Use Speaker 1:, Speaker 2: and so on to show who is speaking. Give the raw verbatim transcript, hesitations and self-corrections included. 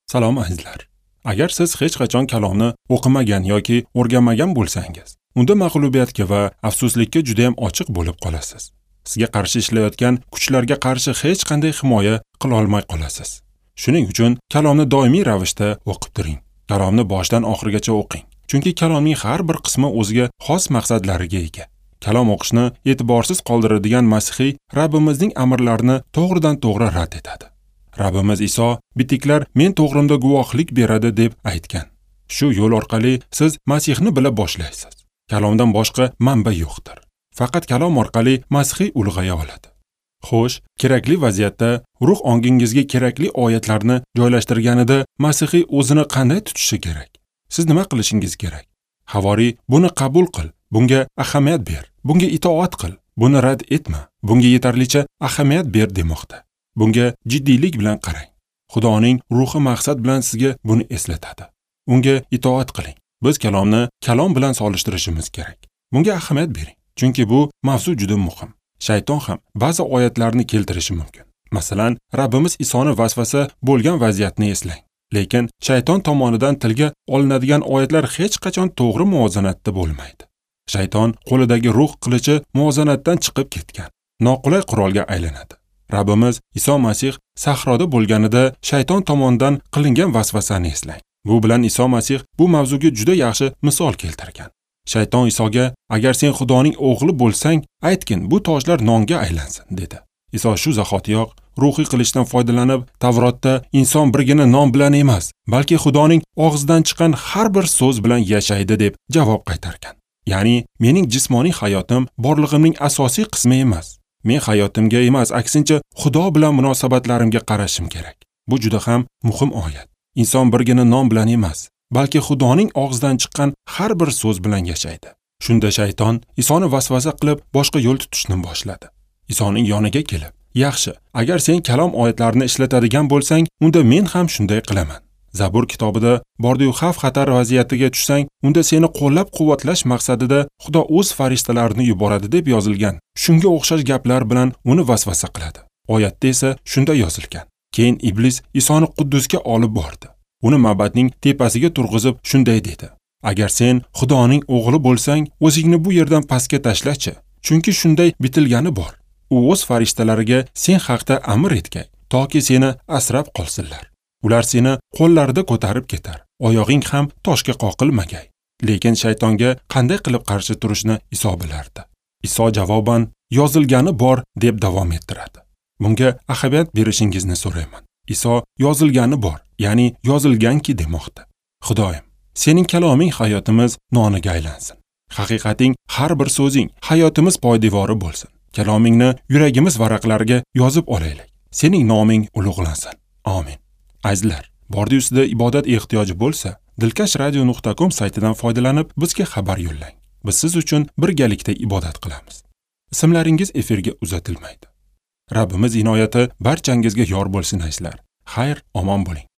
Speaker 1: Salom azizlar. Agar siz hech qachon kalomni o'qimagan yoki o'rganmagan bo'lsangiz, unda mag'lubiyatga va afsuslikka juda ham ochiq bo'lib qolasiz. Sizga qarshi ishlayotgan kuchlarga qarshi hech qanday himoya qila olmay qolasiz. Shuning uchun kalomni doimiy ravishda o'qib turing. Kalomni boshdan oxirigacha o'qing. Chunki kalomning har bir qismi o'ziga xos maqsadlariga ega. Kalom o'qishni e'tiborsiz qoldiradigan Masihiy Rabbimizning amrlarini to'g'ridan to'g'ri rad etadi. Rabbimiz Iso bitiklar men to'g'rimda guvohlik beradi deb aytgan. Shu yo'l orqali siz Masihni bila boshlaysiz. Kalomdan boshqa manba yo'qdir. Faqat kalom orqali Masihiy ulg'aya oladi. Xo'sh, kerakli vaziyatda ruh ongingizga kerakli oyatlarni joylashtirganida Masihiy o'zini qanday tutishi kerak? Siz nima qilishingiz kerak? Havoriy buni qabul qil, bunga ahamiyat ber, bunga itoat qil, buni rad etma, bunga yetarlicha ahamiyat ber demoqda. Bunga jiddiylik bilan qarang. Xudoning ruhi maqsad bilan sizga buni eslatadi. Unga itoat qiling. Biz kalomni kalom bilan solishtirishimiz kerak. Bunga ahamiyat bering. Chunki bu mavzu juda muhim. Shayton ham ba'zi oyatlarni keltirishi mumkin. Masalan, Rabbimiz Isoni vasvasa bo'lgan vaziyatni eslang. Lekin shayton tomonidan tilga olinadigan oyatlar hech qachon to'g'ri muvozanatda bo'lmaydi. Shayton qo'lidagi ruh qilichi muvozanatdan chiqib ketgan, noqulay qurolga aylanadi. Rabbimiz Iso Masih sahroda bo'lganida shayton tomonidan qilingan vasvasani eslang. Bu bilan Iso Masih bu mavzuga juda yaxshi misol keltirgan. Shayton Isoga, agar sen Xudoning o'g'li bo'lsang, aytgin, bu toshlar nonga aylansin, dedi. Iso shu zahotiyoq ruhiy qilichdan foydalanib, Tavrotda inson birgina non bilan emas, balki Xudoning og'zidan chiqqan har bir so'z bilan yashaydi deb javob qaytargan. Ya'ni, mening jismoniy hayotim borlig'imning asosiy qismi emas. Men hayotimga emas, aksincha Xudo bilan munosabatlarimga qarashim kerak. Bu juda ham muhim oyat. Inson birgina non bilan emas, balki Xudoning og'zidan chiqqan har bir so'z bilan yashaydi. Shunda shayton Isoni vasvasa qilib boshqa yo'l tutishni boshladi. Isoning yoniga kelib, "Yaxshi, agar sen kalom oyatlarini ishlatadigan bo'lsang, unda men ham shunday qilaman. Zabur kitobida bordi-yu xavf-xatar vaziyatiga tushsang, unda seni qo'llab-quvvatlash maqsadida Xudo o'z farishtalarni yuboradi" deb yozilgan. Shunga o'xshash gaplar bilan uni vasvasa qiladi. Oyatda esa shunda yozilgan. Keyin iblis Isoni Quddusga olib bordi. Uni ma'batning tepasiga turg'izib shunday dedi: "Agar sen Xudoning o'g'li bo'lsang, o'zingni bu yerdan pastga tashlachi, chunki shunday bitilgani bor. U o'z farishtalariga sen haqda amr etgay, toki seni asrab qolsinlar. Ular seni qo'llarida ko'tarib ketar, oyog'ing ham toshga qoqilmagay." Lekin shaytonga qanday qilib qarshi turishni Iso bilardi. Iso javoban "Yozilgani bor" deb davom ettiradi. Bunga ahamiyat berishingizni so'rayman. Iso yozilgani bor, ya'ni yozilganki demoqda. Xudoyim, sening kaloming hayotimiz noniga aylansin. Haqiqating har bir so'zing hayotimiz poydevori bo'lsin. Kalomingni yuragimiz varaqlariga yozib olaylik. Sening noming ulug'lansin. Amin. Azizlar, bordi ustida ibodat ehtiyoji bo'lsa, dilkashradio nuqta com saytidan foydalanib bizga xabar yo'llang. Biz siz uchun birgalikda ibodat qilamiz. Ismlaringiz efirga uzatilmaydi. Rabbimiz inoyati barchangizga yor bo'lsin azizlar. Xayr, omon bo'ling.